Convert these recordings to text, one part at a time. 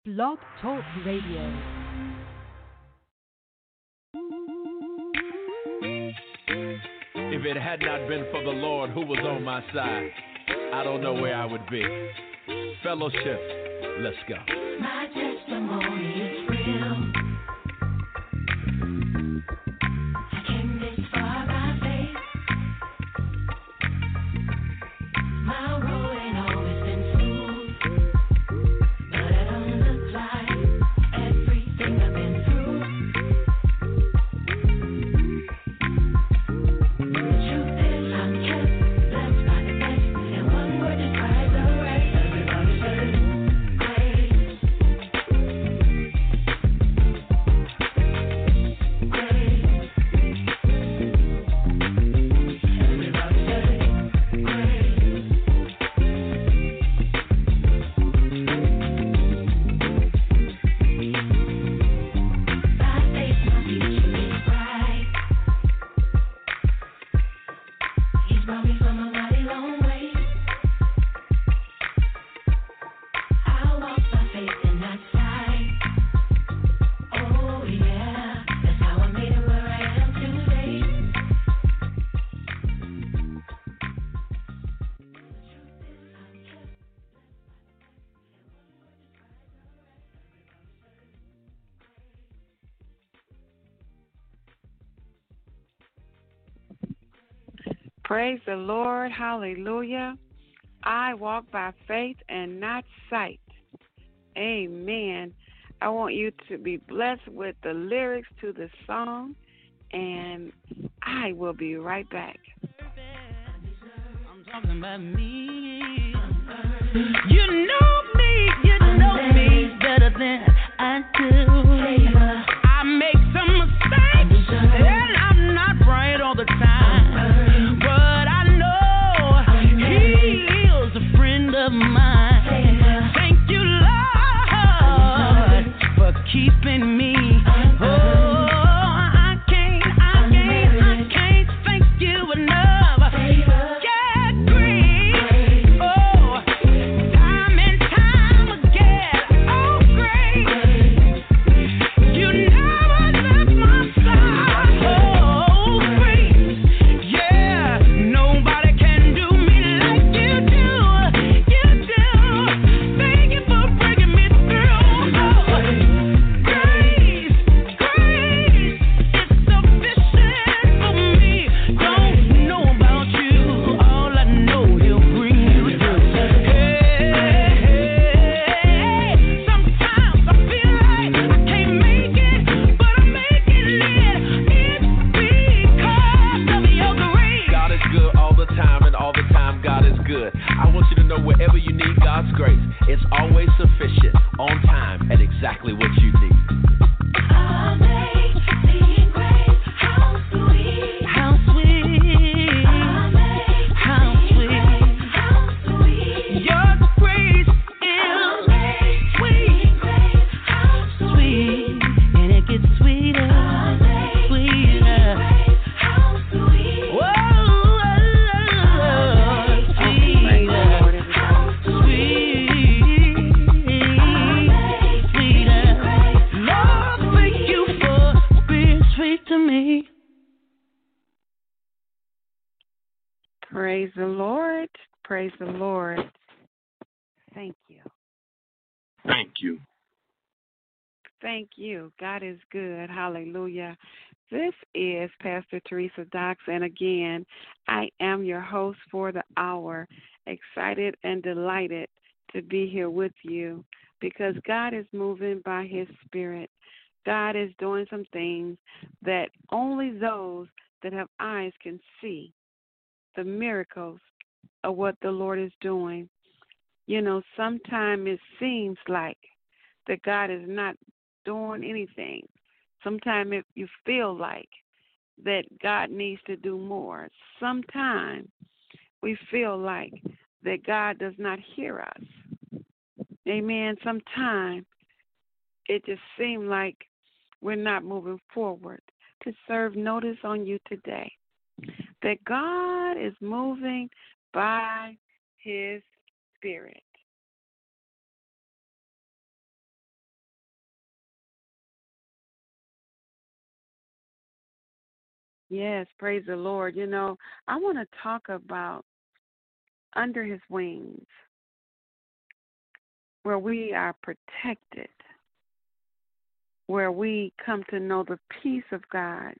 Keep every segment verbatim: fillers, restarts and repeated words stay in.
Blog Talk Radio. If it had not been for the Lord who was on my side, I don't know where I would be. Fellowship, let's go. My testimony is real. I came this far by faith. My road ain't always been smooth, but it don't look like everything I've been through. The truth is I'm kept blessed by the best, and one word describes the rest. Everybody says grace, grace. Everybody says grace. By faith my future is bright. He's brought me from a mighty long way. I walk by faith and not sight. Oh yeah, that's how I made it where I am today. Praise the Lord. Hallelujah. I walk by faith and not sight. Amen. I want you to be blessed with the lyrics to the song, and I will be right back. I'm talking about me. You know me, you know me better than I do. I make some mistakes, and I'm not right all the time. But I know He is a friend of mine. Thank you, Lord, for keeping me. Oh, I can't, I can't, I can't thank you enough. Yeah, great. Oh, time and time again. Oh, great. You never left my side. Oh, great. Yeah, nobody can do me like you do. You do. Thank you for bringing me through. Oh, grace, grace, it's sufficient for me. Don't know about you, all I know He'll bring you through. Hey, hey, sometimes I feel like I can't make it, but I'm making it. It's because of Your grace. God is good all the time, and all the time God is good. I want you to know wherever you need God's grace, it's always sufficient, on time, and exactly what you need. Amazing grace, how sweet, How sweet, how sweet, how sweet. Your grace is Amazing grace, how sweet, and it gets sweeter, sweeter. how sweet. Whoa, Praise the Lord, sweeter, everybody. sweet, sweeter. Lord, thank You for being sweet to me. Praise the Lord. Praise the Lord. Thank you. Thank you. Thank you. God is good. Hallelujah. This is Pastor Teresa Docks, and again, I am your host for the hour. Excited and delighted to be here with you because God is moving by His Spirit. God is doing some things that only those that have eyes can see, the miracles of what the Lord is doing. You know, sometimes it seems like that God is not doing anything. Sometimes if you feel like that God needs to do more. Sometimes we feel like that God does not hear us. Amen. Sometimes it just seems like we're not moving forward. To serve notice on you today that God is moving by His Spirit. Yes, praise the Lord. You know, I want to talk about under his wings, where we are protected, where we come to know the peace of God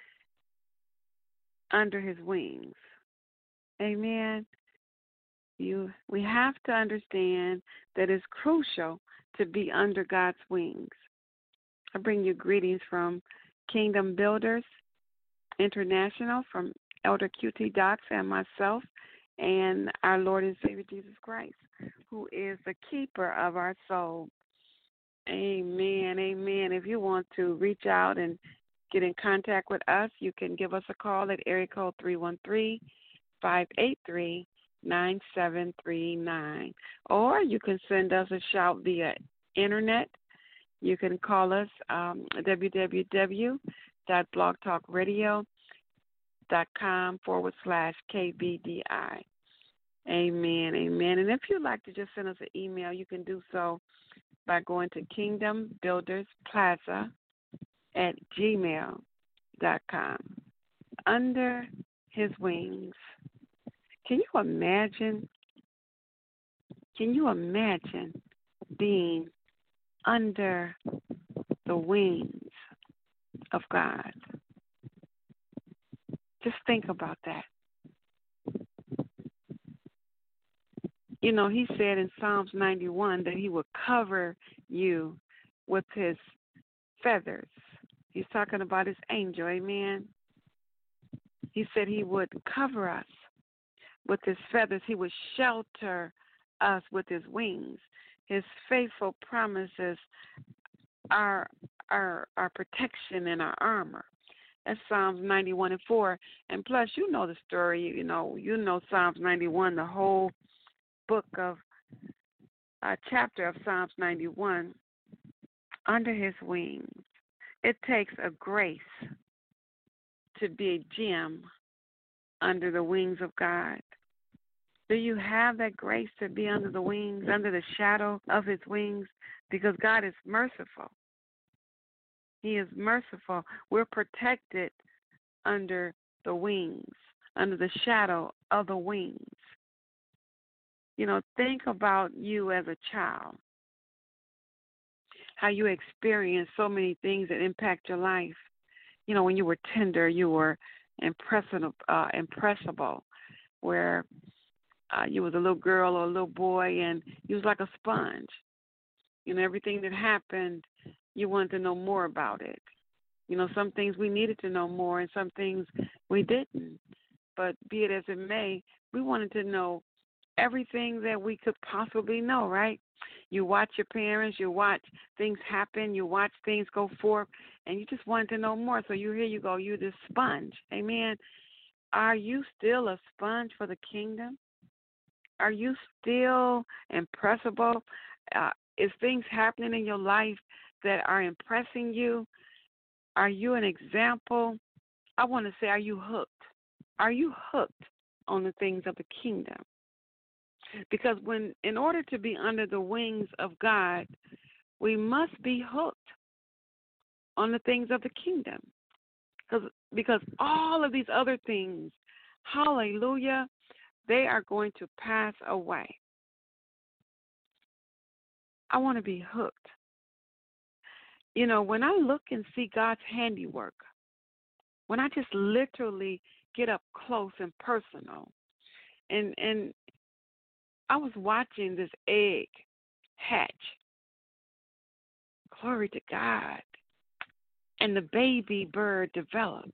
under his wings. Amen. You, we have to understand that it's crucial to be under God's wings. I bring you greetings from Kingdom Builders International, from Elder Q T Docs and myself, and our Lord and Savior Jesus Christ, who is the keeper of our soul. Amen, amen. If you want to reach out and get in contact with us, you can give us a call at area code three one three, five eight three, nine seven three nine. Or you can send us a shout via internet. You can call us um, www.blogtalkradio.com forward slash KBDI. Amen, amen. And if you'd like to just send us an email, you can do so by going to Kingdom Builders Plaza at gmail dot com. Under his wings. Can you imagine? Can you imagine being under the wings of God? Just think about that. You know, he said in Psalms ninety-one that he would cover you with his feathers. He's talking about his angel, amen? He said he would cover us with his feathers. He would shelter us with his wings. His faithful promises are our, our protection and our armor. That's Psalms ninety-one and four. And plus, you know the story. You know, you know Psalms ninety-one, the whole book of, uh, chapter of Psalms ninety-one, under his wings. It takes a grace to be a gem under the wings of God. Do you have that grace to be under the wings, under the shadow of his wings? Because God is merciful. He is merciful. We're protected under the wings, under the shadow of the wings. You know, think about you as a child, how you experienced so many things that impact your life. You know, when you were tender, you were impressible, uh, impressible where uh, you was a little girl or a little boy, and you was like a sponge. You know, everything that happened, you wanted to know more about it. You know, some things we needed to know more, and some things we didn't. But be it as it may, we wanted to know everything that we could possibly know, right? You watch your parents, you watch things happen, you watch things go forth, and you just want to know more. So you here you go, you're this sponge. Amen. Are you still a sponge for the kingdom? Are you still impressible? Uh, is things happening in your life that are impressing you? Are you an example? I want to say, are you hooked? Are you hooked on the things of the kingdom? Because when, in order to be under the wings of God, we must be hooked on the things of the kingdom. Because, because all of these other things, hallelujah, they are going to pass away. I want to be hooked. You know, when I look and see God's handiwork, when I just literally get up close and personal, and and I was watching this egg hatch. Glory to God. And the baby bird developed.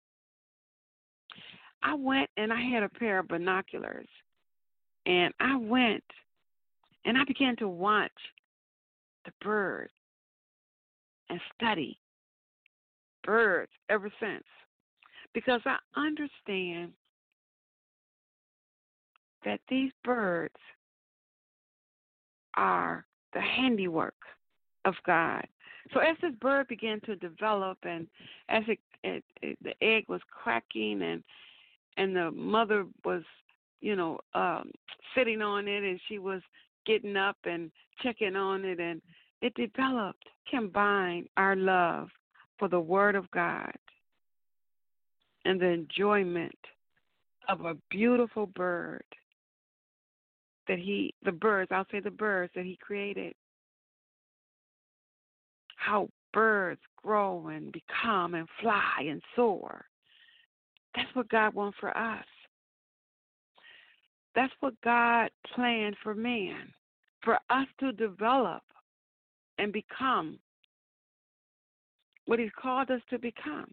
I went and I had a pair of binoculars. And I went and I began to watch the bird and study birds ever since. Because I understand that these birds are the handiwork of God. So as this bird began to develop, and as it, it, it, the egg was cracking, and and the mother was, you know, um, sitting on it, and she was getting up and checking on it, and it developed, combined our love for the Word of God and the enjoyment of a beautiful bird that he, the birds, I'll say the birds that he created. How birds grow and become and fly and soar. That's what God wants for us. That's what God planned for man, for us to develop and become what he's called us to become.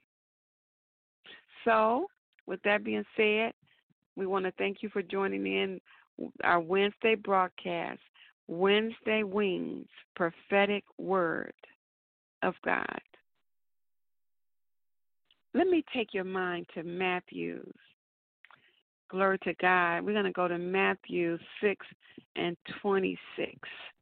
So, with that being said, we want to thank you for joining in our Wednesday broadcast, Wednesday Wings, Prophetic Word of God. Let me take your mind to Matthew's. Glory to God. We're going to go to Matthew six and twenty-six.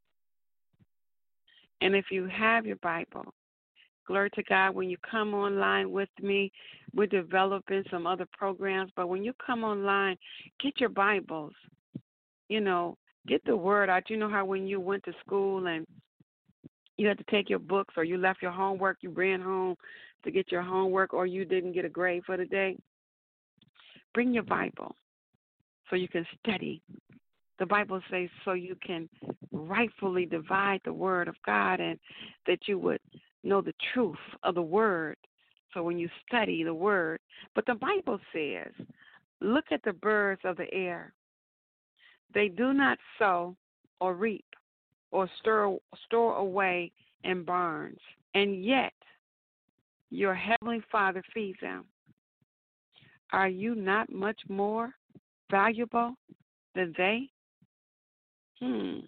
And if you have your Bible, glory to God, when you come online with me, we're developing some other programs, but when you come online, get your Bibles. You know, get the word out. You know how when you went to school and you had to take your books or you left your homework, you ran home to get your homework, or you didn't get a grade for the day? Bring your Bible so you can study. The Bible says so you can rightfully divide the word of God, and that you would know the truth of the word. So when you study the word, but the Bible says, look at the birds of the air. They do not sow or reap or stir, store away in barns, and yet your heavenly Father feeds them. Are you not much more valuable than they? Hmm.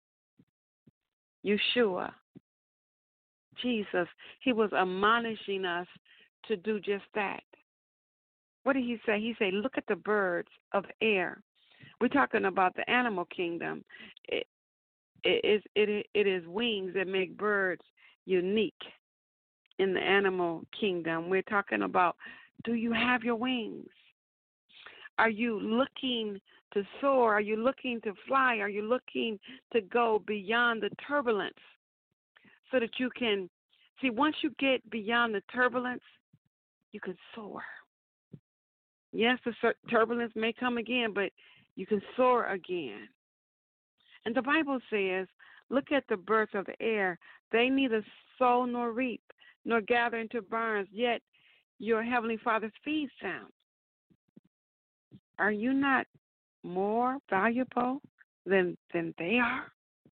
Yeshua, Jesus, he was admonishing us to do just that. What did he say? He said, look at the birds of the air. We're talking about the animal kingdom. It, it, is, it, it is wings that make birds unique in the animal kingdom. We're talking about, do you have your wings? Are you looking to soar? Are you looking to fly? Are you looking to go beyond the turbulence so that you can, see, once you get beyond the turbulence, you can soar. Yes, the turbulence may come again, but you can soar again. And the Bible says, look at the birds of the air. They neither sow nor reap, nor gather into barns, yet your heavenly Father feeds them. Are you not more valuable than than they are?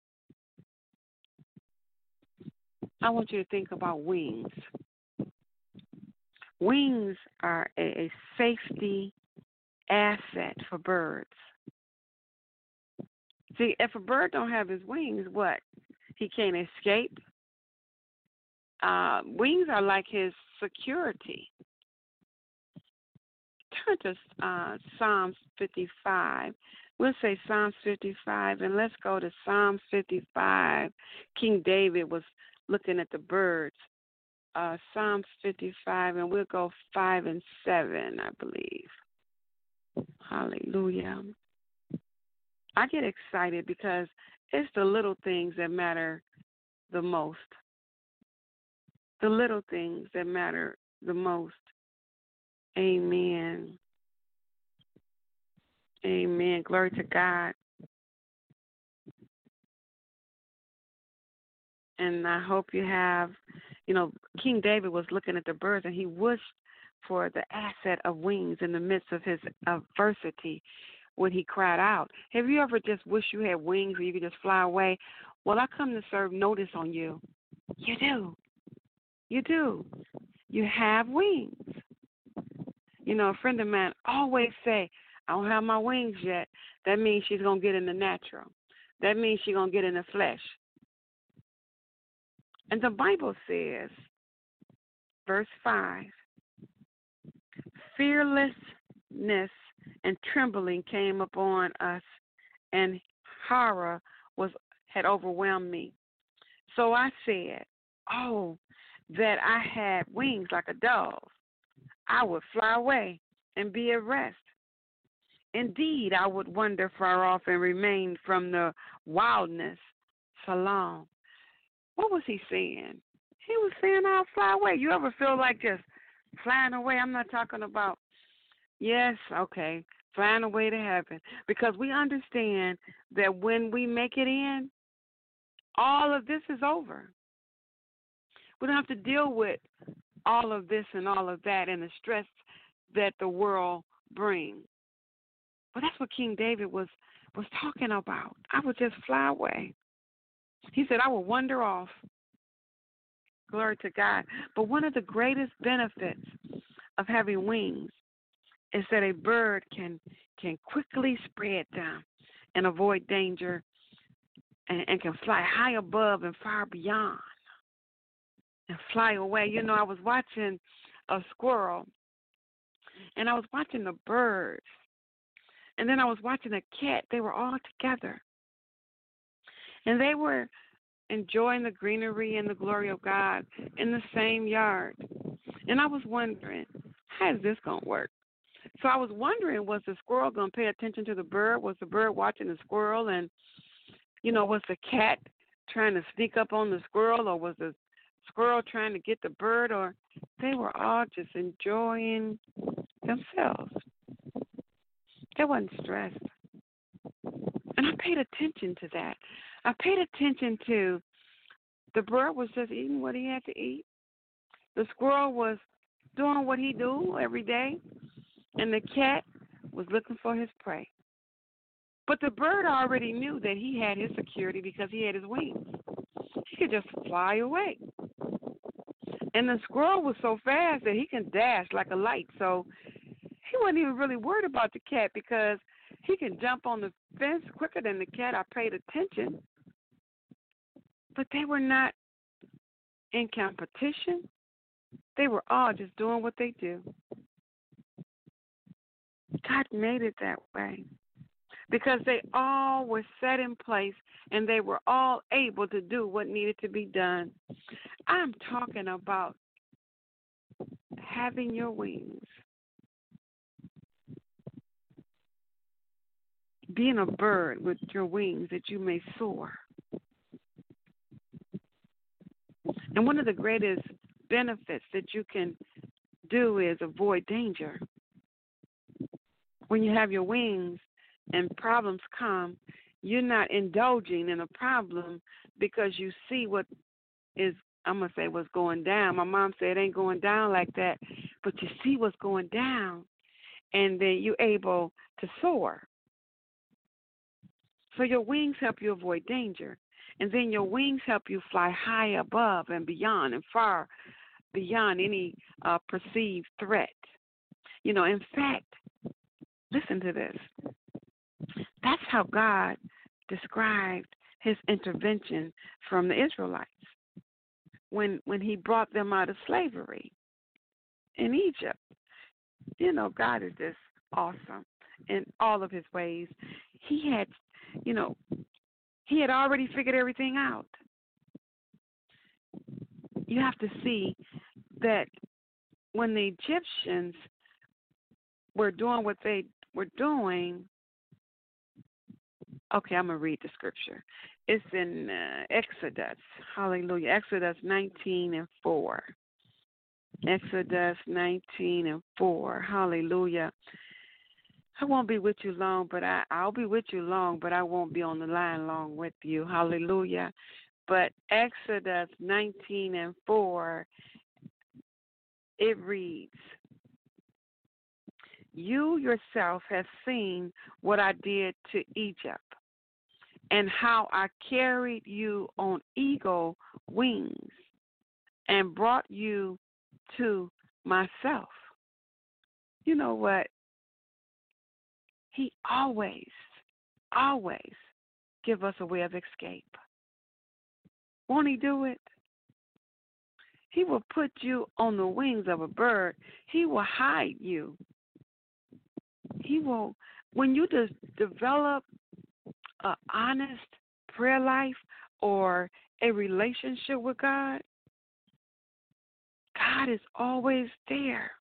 I want you to think about wings. Wings are a, a safety asset for birds. See, if a bird don't have his wings, what? He can't escape. Uh, wings are like his security. Turn to uh, Psalms fifty-five. We'll say Psalms fifty-five, and let's go to Psalms fifty-five. King David was looking at the birds. Uh, Psalms fifty-five, and we'll go five and seven, I believe. Hallelujah. I get excited because it's the little things that matter the most. The little things that matter the most. Amen. Amen. Glory to God. And I hope you have, you know, King David was looking at the birds and he wished for the asset of wings in the midst of his adversity when he cried out. Have you ever just wished you had wings where you could just fly away? Well, I come to serve notice on you. You do. You do. You have wings. You know, a friend of mine always say, I don't have my wings yet. That means she's going to get in the natural. That means she's going to get in the flesh. And the Bible says, verse five, fearlessness and trembling came upon us, and horror was had overwhelmed me. So I said, oh, that I had wings like a dove. I would fly away and be at rest. Indeed, I would wander far off and remain from the wildness so long. What was he saying? He was saying I'll fly away. You ever feel like just flying away? I'm not talking about Yes, okay. Find a way to heaven. Because we understand that when we make it in, all of this is over. We don't have to deal with all of this and all of that and the stress that the world brings. But that's what King David was, was talking about. I would just fly away. He said, I will wander off. Glory to God. But one of the greatest benefits of having wings is that a bird can can quickly spread them and avoid danger and, and can fly high above and far beyond and fly away. You know, I was watching a squirrel and I was watching the birds and then I was watching a cat. They were all together and they were enjoying the greenery and the glory of God in the same yard. And I was wondering, how is this going to work? So I was wondering, was the squirrel going to pay attention to the bird? Was the bird watching the squirrel? And, you know, was the cat trying to sneak up on the squirrel? Or was the squirrel trying to get the bird? Or they were all just enjoying themselves. They wasn't stressed. And I paid attention to that. I paid attention to the bird was just eating what he had to eat. The squirrel was doing what he do every day. And the cat was looking for his prey. But the bird already knew that he had his security because he had his wings. He could just fly away. And the squirrel was so fast that he can dash like a light. So he wasn't even really worried about the cat because he can jump on the fence quicker than the cat. I paid attention. But they were not in competition. They were all just doing what they do. God made it that way because they all were set in place and they were all able to do what needed to be done. I'm talking about having your wings, being a bird with your wings that you may soar. And one of the greatest benefits that you can do is avoid danger. When you have your wings and problems come, you're not indulging in a problem because you see what is, I'm going to say what's going down. My mom said it ain't going down like that, but you see what's going down, and then you're able to soar. So your wings help you avoid danger, and then your wings help you fly high above and beyond and far beyond any uh, perceived threat. You know, in fact, listen to this. That's how God described his intervention from the Israelites when when he brought them out of slavery in Egypt. You know, God is just awesome in all of his ways. He had, you know, he had already figured everything out. You have to see that when the Egyptians were doing what they were doing, okay, I'm going to read the scripture. It's in uh, Exodus. Hallelujah. Exodus nineteen and four. Exodus nineteen and four. Hallelujah. I won't be with you long, but I, I'll be with you long, but I won't be on the line long with you. Hallelujah. But Exodus nineteen and four, it reads, you yourself have seen what I did to Egypt and how I carried you on eagle wings and brought you to myself. You know what? He always, always give us a way of escape. Won't he do it? He will put you on the wings of a bird. He will hide you. He will, when you de- develop an honest prayer life or a relationship with God, God is always there.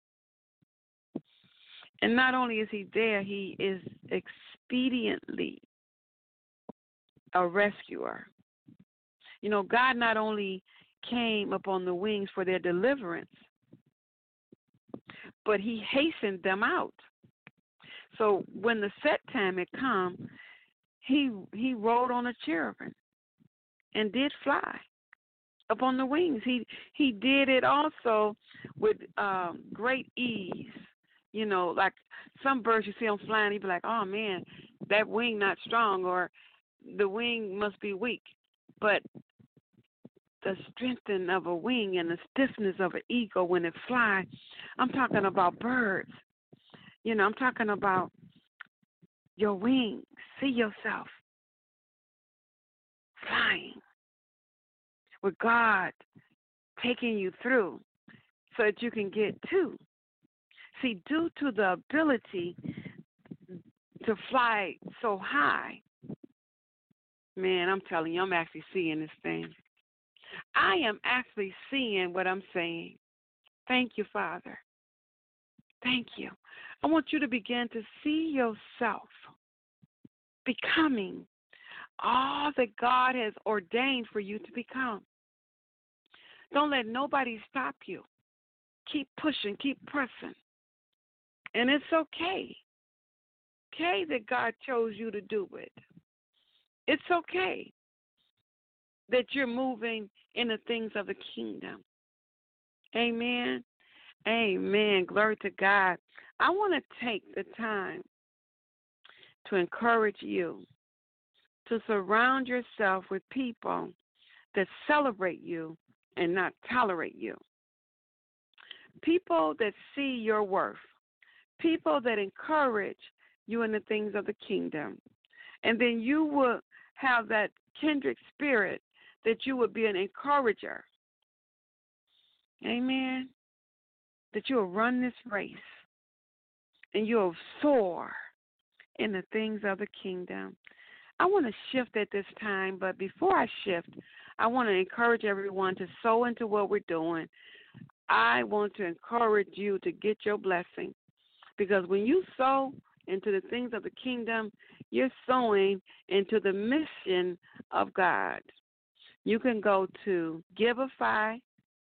And not only is he there, he is expediently a rescuer. You know, God not only came upon the wings for their deliverance, but he hastened them out. So when the set time had come, he he rode on a cherubim and did fly upon the wings. He he did it also with um, great ease. You know, like some birds you see them flying, you be like, oh man, that wing not strong, or the wing must be weak. But the strengthening of a wing and the stiffness of an eagle when it flies, I'm talking about birds. You know, I'm talking about your wings. See yourself flying with God taking you through so that you can get to. See, due to the ability to fly so high, man, I'm telling you, I'm actually seeing this thing. I am actually seeing what I'm saying. Thank you, Father. Thank you. I want you to begin to see yourself becoming all that God has ordained for you to become. Don't let nobody stop you. Keep pushing, keep pressing. And it's okay. Okay that God chose you to do it. It's okay that you're moving in the things of the kingdom. Amen. Amen. Glory to God. I want to take the time to encourage you to surround yourself with people that celebrate you and not tolerate you. People that see your worth. People that encourage you in the things of the kingdom. And then you will have that kindred spirit that you would be an encourager. Amen. That you will run this race and you will soar in the things of the kingdom. I want to shift at this time, but before I shift, I want to encourage everyone to sow into what we're doing. I want to encourage you to get your blessing, because when you sow into the things of the kingdom, you're sowing into the mission of God. You can go to Giveify,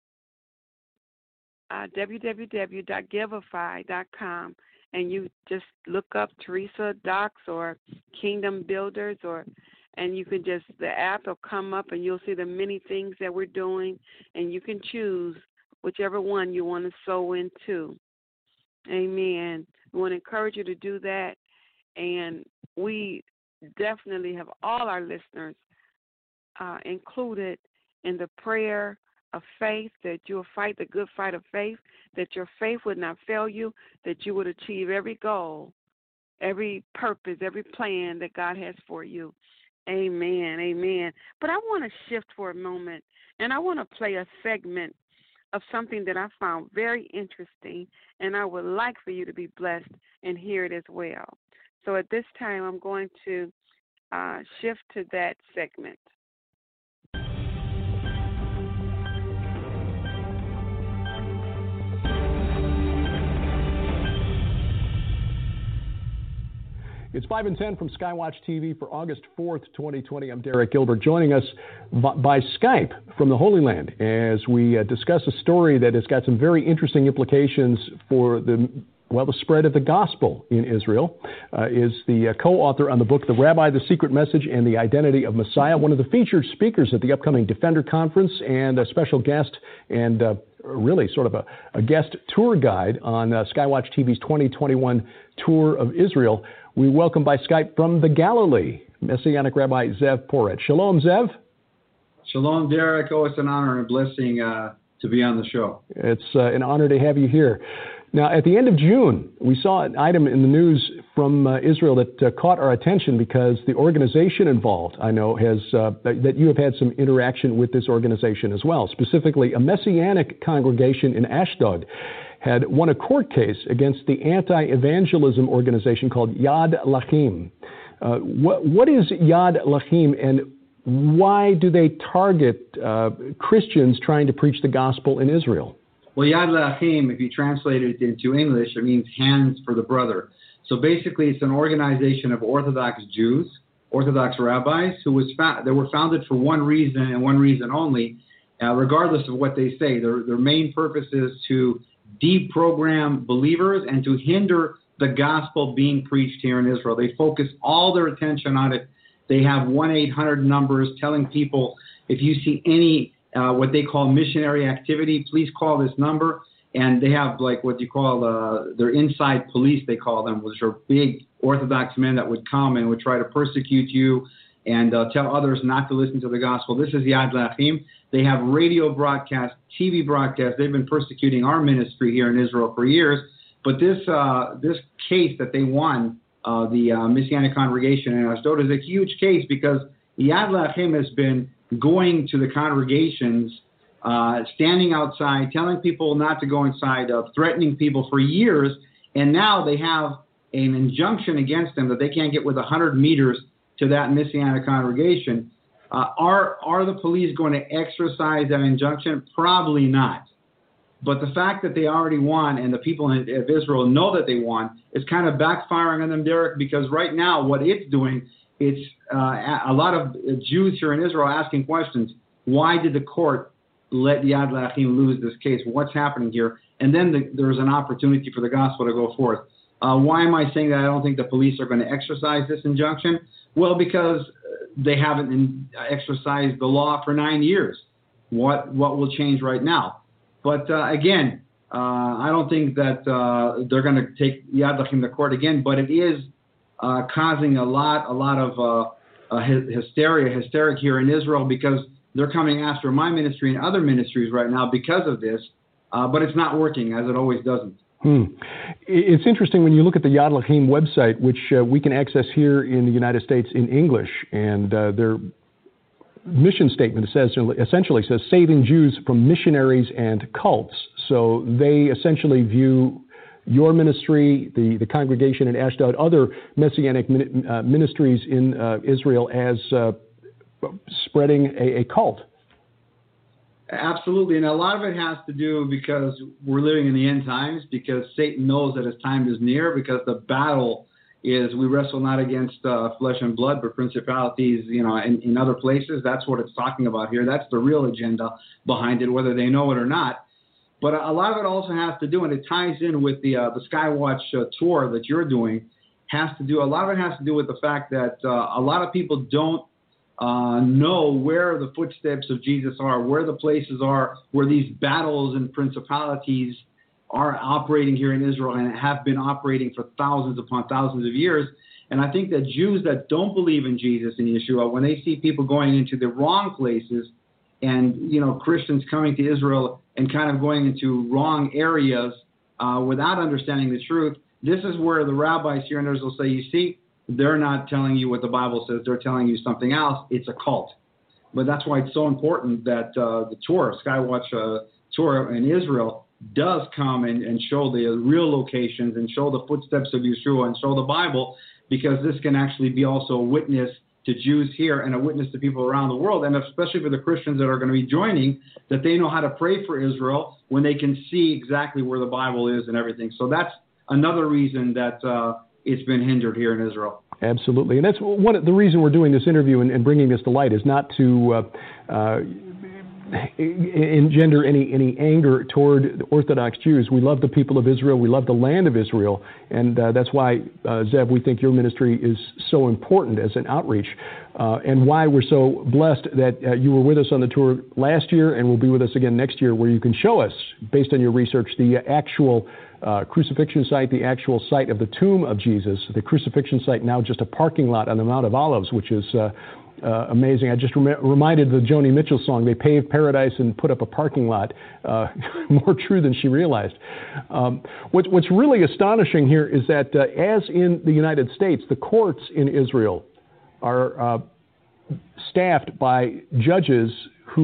uh, w w w dot giveify dot com, and you just look up Teresa Docks or Kingdom Builders, or and you can just, the app will come up and you'll see the many things that we're doing, and you can choose whichever one you want to sow into. Amen. We want to encourage you to do that, and we definitely have all our listeners uh, included in the prayer of faith, that you will fight the good fight of faith, that your faith would not fail you, that you would achieve every goal, every purpose, every plan that God has for you. Amen, amen. But I want to shift for a moment, and I want to play a segment of something that I found very interesting, and I would like for you to be blessed and hear it as well. So at this time, I'm going to uh, shift to that segment. It's five and ten from Skywatch T V for August fourth, twenty twenty. I'm Derek Gilbert, joining us by Skype from the Holy Land as we uh, discuss a story that has got some very interesting implications for the, well, the spread of the gospel in Israel. Uh, is the uh, co-author on the book, The Rabbi, The Secret Message, and the Identity of Messiah, one of the featured speakers at the upcoming Defender Conference, and a special guest and uh, really sort of a, a guest tour guide on uh, Skywatch T V's twenty twenty-one Tour of Israel. We welcome by Skype from the Galilee, Messianic Rabbi Zev Poret. Shalom, Zev. Shalom, Derek. Oh, it's an honor and a blessing uh, to be on the show. It's uh, an honor to have you here. Now, at the end of June, we saw an item in the news from uh, Israel that uh, caught our attention because the organization involved, I know, has uh, that you have had some interaction with this organization as well. Specifically, a Messianic congregation in Ashdod had won a court case against the anti-evangelism organization called Yad Lachim. Uh, what, what is Yad Lachim, and why do they target uh, Christians trying to preach the gospel in Israel? Well, Yad Lachim, if you translate it into English, it means hands for the brother. So basically, it's an organization of Orthodox Jews, Orthodox rabbis, who was fa- that were founded for one reason and one reason only, uh, regardless of what they say. Their, their main purpose is to deprogram believers and to hinder the gospel being preached here in Israel. They focus all their attention on it. They have one eight hundred numbers telling people, if you see any uh, what they call missionary activity, please call this number. And they have like what you call uh, their inside police, they call them, which are big Orthodox men that would come and would try to persecute you and uh, tell others not to listen to the gospel. This is Yad L'Achim. They have radio broadcasts, T V broadcasts. They've been persecuting our ministry here in Israel for years. But this uh, this case that they won, uh, the uh, Messianic Congregation in Ashdod, is a huge case because Yad L'Achim has been going to the congregations, uh, standing outside, telling people not to go inside, uh, threatening people for years. And now they have an injunction against them that they can't get with one hundred meters to that Messianic congregation. Uh, are are the police going to exercise that injunction? Probably not. But the fact that they already won and the people of Israel know that they won is kind of backfiring on them, Derek, because right now what it's doing, it's uh, a lot of Jews here in Israel asking questions. Why did the court let Yad L'Achim lose this case? What's happening here? And then the, there's an opportunity for the gospel to go forth. Uh, why am I saying that I don't think the police are going to exercise this injunction? Well, because they haven't in, exercised the law for nine years. What what will change right now? But uh, again, uh, I don't think that uh, they're going to take Yad L'Achim to court again. But it is uh, causing a lot a lot of uh, uh, hysteria, hysteric here in Israel because they're coming after my ministry and other ministries right now because of this. Uh, but it's not working, as it always doesn't. Hmm. It's interesting when you look at the Yad L'Achim website, which uh, we can access here in the United States in English, and uh, their mission statement says essentially says saving Jews from missionaries and cults. So they essentially view your ministry, the, the congregation in Ashdod, other messianic min, uh, ministries in uh, Israel as uh, spreading a, a cult. Absolutely, and a lot of it has to do because we're living in the end times, because Satan knows that his time is near, because the battle is we wrestle not against uh, flesh and blood, but principalities, you know, in, in other places. That's what it's talking about here. That's the real agenda behind it, whether they know it or not. But a lot of it also has to do, and it ties in with the uh, the Skywatch uh, tour that you're doing, has to do, a lot of it has to do with the fact that uh, a lot of people don't Uh, know where the footsteps of Jesus are, where the places are, where these battles and principalities are operating here in Israel and have been operating for thousands upon thousands of years. And I think that Jews that don't believe in Jesus and Yeshua, when they see people going into the wrong places and, you know, Christians coming to Israel and kind of going into wrong areas uh, without understanding the truth, this is where the rabbis here in Israel say, you see, they're not telling you what the Bible says. They're telling you something else. It's a cult. But that's why it's so important that uh, the tour, Skywatch uh, tour in Israel, does come and, and show the real locations and show the footsteps of Yeshua and show the Bible, because this can actually be also a witness to Jews here and a witness to people around the world, and especially for the Christians that are going to be joining, that they know how to pray for Israel when they can see exactly where the Bible is and everything. So that's another reason that uh, it's been hindered here in Israel. Absolutely. And that's one of the reason we're doing this interview and, and bringing this to light is not to uh, uh, engender any, any anger toward Orthodox Jews. We love the people of Israel. We love the land of Israel. And uh, that's why, uh, Zev, we think your ministry is so important as an outreach uh, and why we're so blessed that uh, you were with us on the tour last year and will be with us again next year, where you can show us, based on your research, the actual Uh, crucifixion site, the actual site of the tomb of Jesus, the crucifixion site now just a parking lot on the Mount of Olives, which is uh, uh, amazing. I just rem- reminded the Joni Mitchell song, they paved paradise and put up a parking lot. Uh, more true than she realized. Um, what, what's really astonishing here is that uh, as in the United States, the courts in Israel are uh, staffed by judges who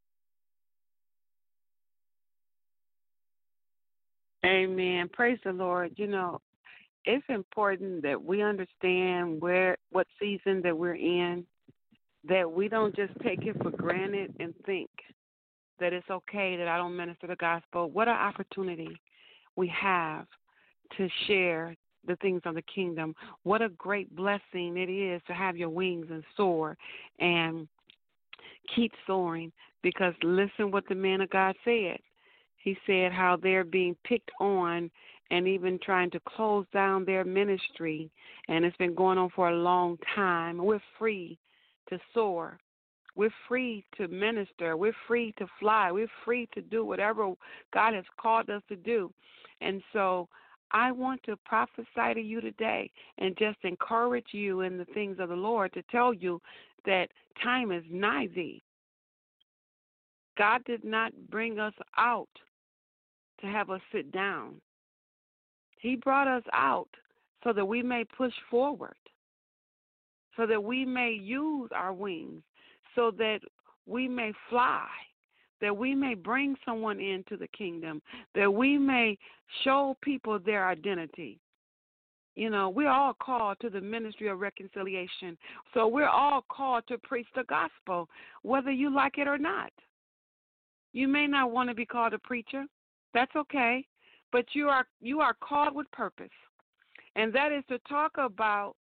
Amen. Praise the Lord. You know, it's important that we understand where, what season that we're in, that we don't just take it for granted and think that it's okay that I don't minister the gospel. What an opportunity we have to share the things of the kingdom. What a great blessing it is to have your wings and soar and keep soaring, because listen what the man of God said. He said how they're being picked on and even trying to close down their ministry, and it's been going on for a long time. We're free to soar. We're free to minister. We're free to fly. We're free to do whatever God has called us to do. And so I want to prophesy to you today and just encourage you in the things of the Lord to tell you that time is nigh thee. God did not bring us out to have us sit down. He brought us out so that we may push forward, so that we may use our wings, so that we may fly, that we may bring someone into the kingdom, that we may show people their identity. You know, we're all called to the ministry of reconciliation. So we're all called to preach the gospel, whether you like it or not. You may not want to be called a preacher. That's okay. But you are you are called with purpose. And that is to talk about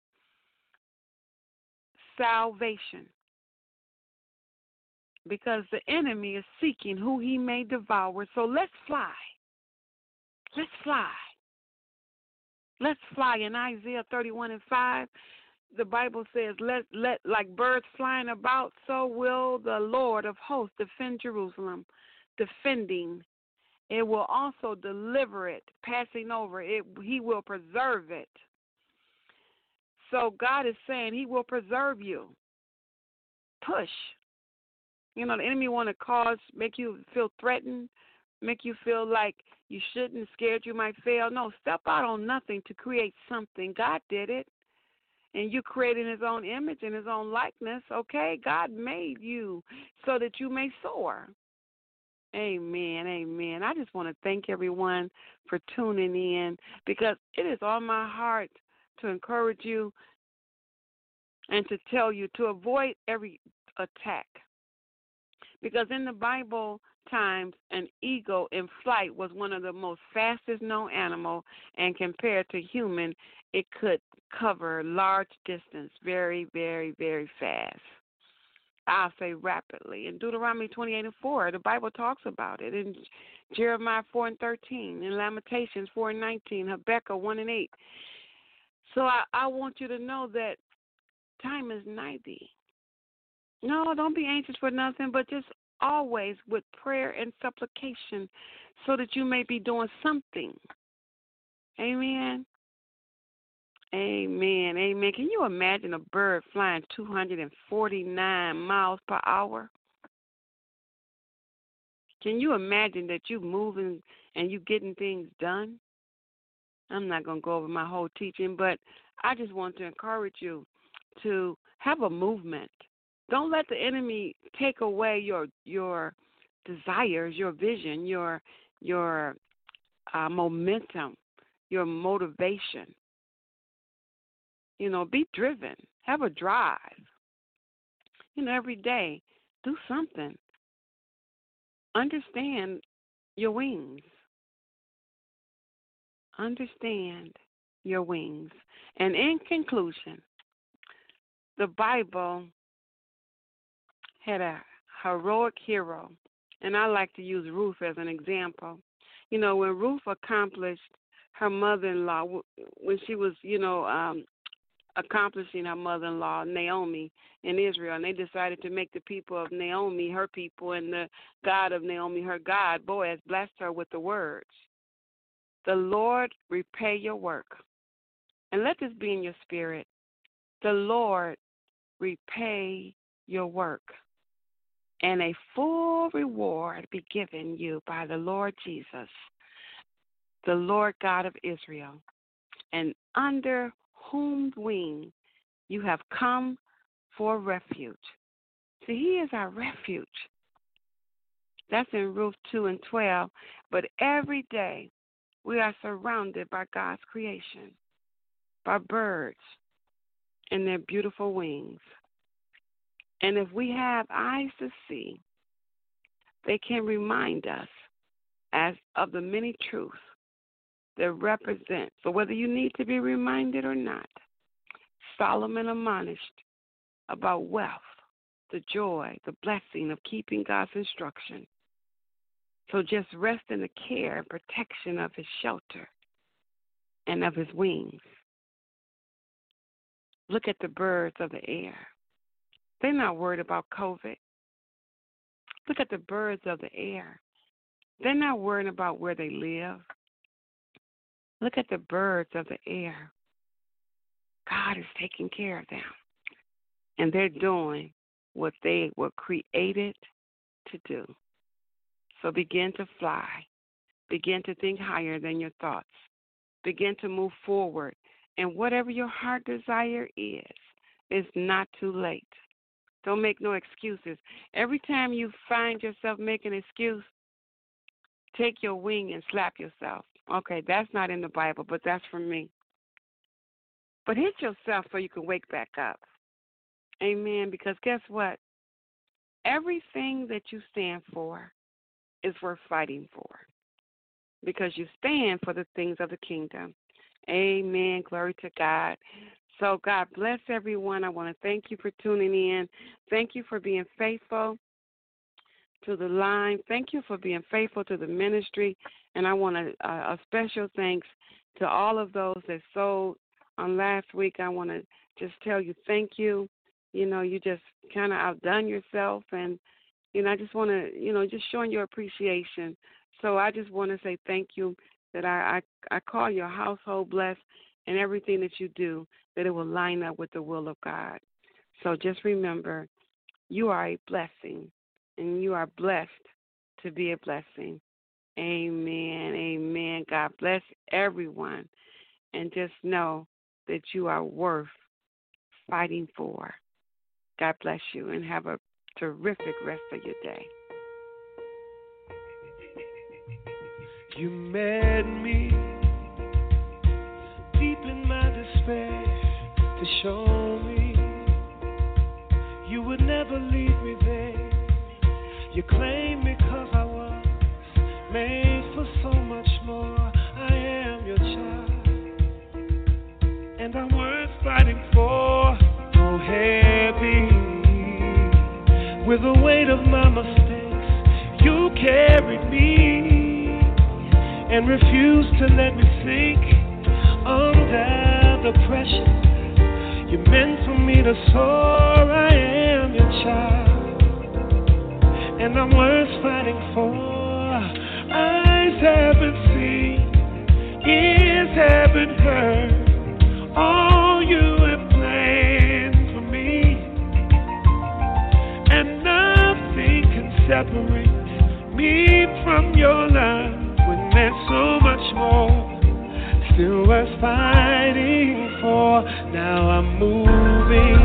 salvation. Because the enemy is seeking who he may devour. So let's fly. Let's fly. Let's fly. In Isaiah thirty-one and five, the Bible says, let, let like birds flying about, so will the Lord of hosts defend Jerusalem, defending. It will also deliver it, passing over it. He will preserve it. So God is saying he will preserve you. Push. You know, the enemy want to cause, make you feel threatened, make you feel like you shouldn't, scared you might fail. No, step out on nothing to create something. God did it. And you created his own image and his own likeness, okay? God made you so that you may soar. Amen, amen. I just want to thank everyone for tuning in because it is on my heart to encourage you and to tell you to avoid every attack. Because in the Bible times, an eagle in flight was one of the most fastest known animal, and compared to human, it could cover large distance very, very, very fast. I'll say rapidly. In Deuteronomy twenty-eight and four, the Bible talks about it. In Jeremiah four and thirteen, in Lamentations four and nineteen, Habakkuk one and eight. So I, I want you to know that time is nigh thee. No, don't be anxious for nothing, but just always with prayer and supplication so that you may be doing something. Amen. Amen. Amen. Can you imagine a bird flying two hundred forty-nine miles per hour? Can you imagine that you moving and you getting things done? I'm not going to go over my whole teaching, but I just want to encourage you to have a movement. Don't let the enemy take away your your desires, your vision, your your uh, momentum, your motivation. You know, be driven. Have a drive. You know, every day, do something. Understand your wings. Understand your wings. And in conclusion, the Bible had a heroic hero, and I like to use Ruth as an example. You know, when Ruth accomplished her mother-in-law, when she was, you know, um, accomplishing her mother-in-law, Naomi, in Israel, and they decided to make the people of Naomi her people and the God of Naomi her God, Boaz blessed her with the words, "The Lord repay your work." And let this be in your spirit. The Lord repay your work, and a full reward be given you by the Lord Jesus, the Lord God of Israel, and under whom wing you have come for refuge. See, he is our refuge. That's in Ruth two and twelve. But every day we are surrounded by God's creation, by birds and their beautiful wings. And if we have eyes to see, they can remind us as of the many truths that represent. So whether you need to be reminded or not, Solomon admonished about wealth, the joy, the blessing of keeping God's instruction. So just rest in the care and protection of his shelter and of his wings. Look at the birds of the air. They're not worried about COVID. Look at the birds of the air. They're not worrying about where they live. Look at the birds of the air. God is taking care of them. And they're doing what they were created to do. So begin to fly. Begin to think higher than your thoughts. Begin to move forward. And whatever your heart desire is, it's not too late. Don't make no excuses. Every time you find yourself making an excuse, take your wing and slap yourself. Okay, that's not in the Bible, but that's from me. But hit yourself so you can wake back up. Amen. Because guess what? Everything that you stand for is worth fighting for. Because you stand for the things of the kingdom. Amen. Glory to God. So God bless everyone. I want to thank you for tuning in. Thank you for being faithful to the line. Thank you for being faithful to the ministry. And I want a, a special thanks to all of those that sold on last week. I want to just tell you thank you. You know, you just kind of outdone yourself. And, you know, I just want to, you know, just showing your appreciation. So I just want to say thank you that I, I, I call your household blessed and everything that you do, that it will line up with the will of God. So just remember, you are a blessing, and you are blessed to be a blessing. Amen, amen. God bless everyone. And just know that you are worth fighting for. God bless you, and have a terrific rest of your day. You met me deep in my despair to show me you would never leave me there. You claimed me 'cause I was made for so much more. I am your child, and I'm worth fighting for. So heavy with the weight of my mistakes, you carried me and refused to let me sink under the pressure you meant for me to soar. I am your child, and I'm worth fighting for. Eyes haven't seen, ears haven't heard all you have planned for me, and nothing can separate me from your love. When there's so much more still worth fighting for. Now I'm moving